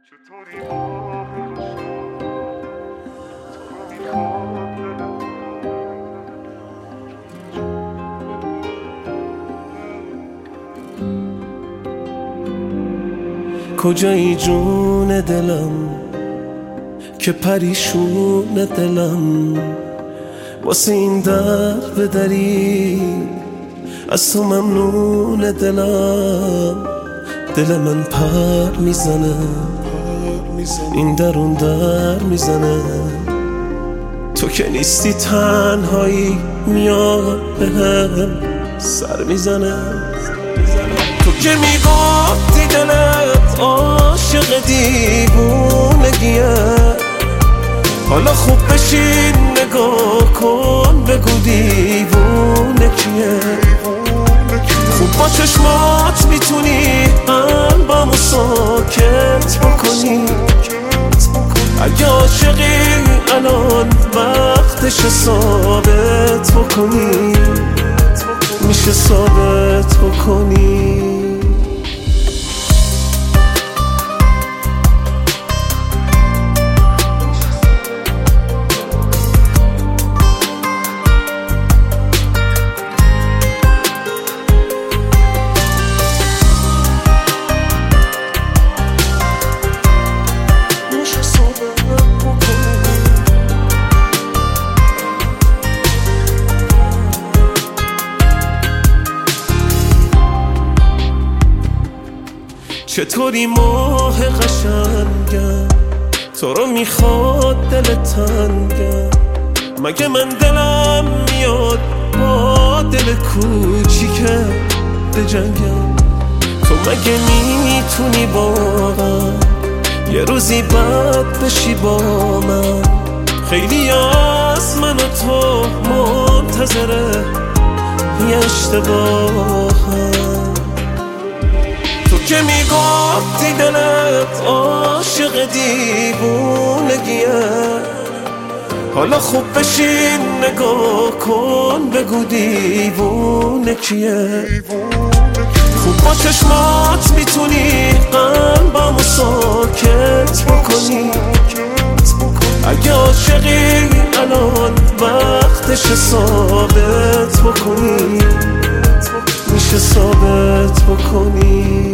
کجایی جون دلم که پریشون دلم واسه این در بدری از تو ممنون دلم دل من پر میزنه این در اون در میزنه تو که نیستی تنهایی میاد بهم سر میزنه تو که میگفتی دلت عاشق دیوونگیه حالا خوب بشین نگاه کن بگو دیوونه کیه خوب با چشمات میتونی قلبمو ساکت بکنی اگه عاشقی الان وقتش ثابت بکنی میشه ثابت بکنی چطوری ماه قشنگم تو رو میخواد دل تنگم مگه من دلم میاد با دل کوچیکه بجنگم تو مگه میتونی واقعا یه روزی بد بشی با من خیلی از من و تو منتظره یه اشتباهم که میگفتی دلت عاشق دیوونگیه حالا خوب بشین نگاه کن بگو دیوونه کیه خوب با چشمات میتونی قلبمو ساکت بکنی اگه عاشقی الان وقتش ثابت بکنی میشه ثابت بکنی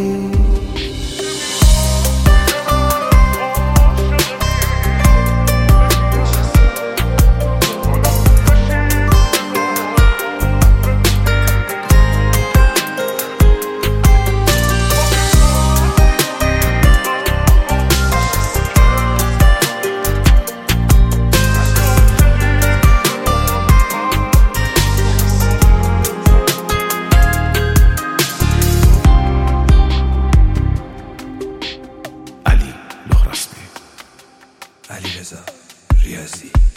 علیرضا ریاضی